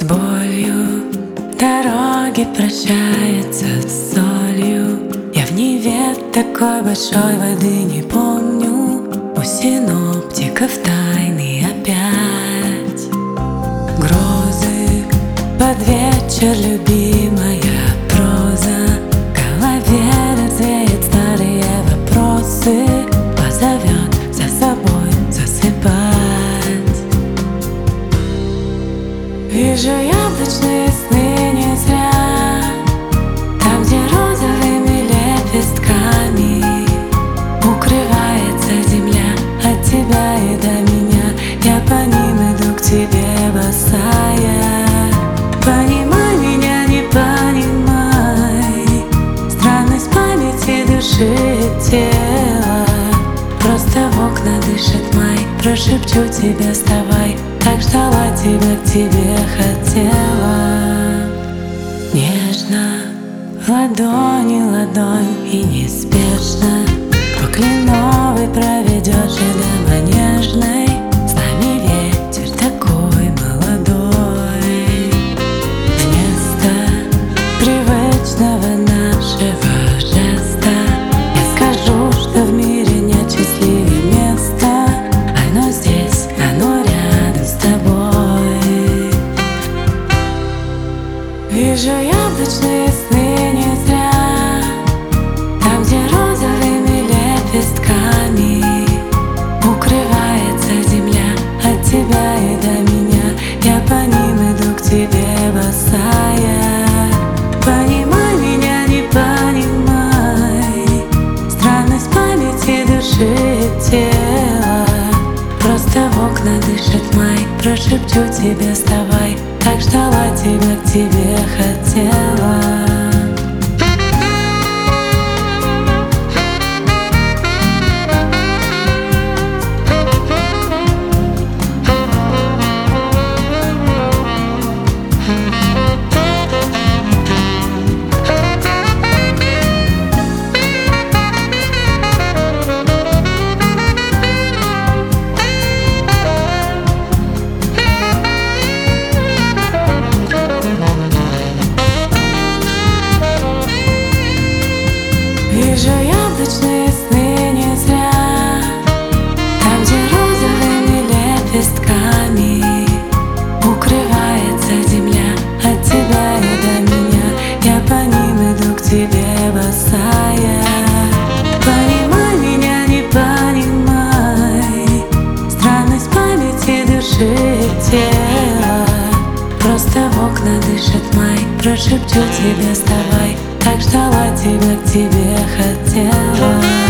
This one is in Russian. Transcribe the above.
болью, дороги прощаются с солью. Я в Неве такой большой воды не помню. У синоптиков тайны опять грозы. Под вечер любимая проза. В голове развеет старые вопросы. Позовет за собой засыпать. Вижу яблочные сны не зря. Там, где розовыми лепестками укрывается земля от тебя и до меня. Я по ним иду к тебе босая. Понимай меня, не понимай странность памяти души и тела. Просто в окна дышит май. Прошепчу тебе, вставай. Так ждала тебя, к тебе хотела. Нежно в ладони ладонь и неспешно по Кленовой проведешь и до Манежной. С нами ветер такой молодой. Вместо привычного нашего жеста я скажу, что в мире нет счастливее места. Оно здесь, оно рядом с тобой. Вижу яблочные сны не зря. Там, где розовыми лепестками укрывается земля от тебя и до меня. Я по ним иду к тебе босая. Понимай меня, не понимай странность памяти души и тела. Просто в окна дышит май. Прошепчу тебе, вставай. Так ждала тебя, к тебе хотела. Вижу яблочные сны не зря. Там, где розовыми лепестками укрывается земля от тебя и до меня. Я по ним иду к тебе босая. Понимай меня, не понимай странность памяти души и тела. Просто в окна дышит май. Прошепчу тебе, вставай. Так ждала тебя, к тебе хотела.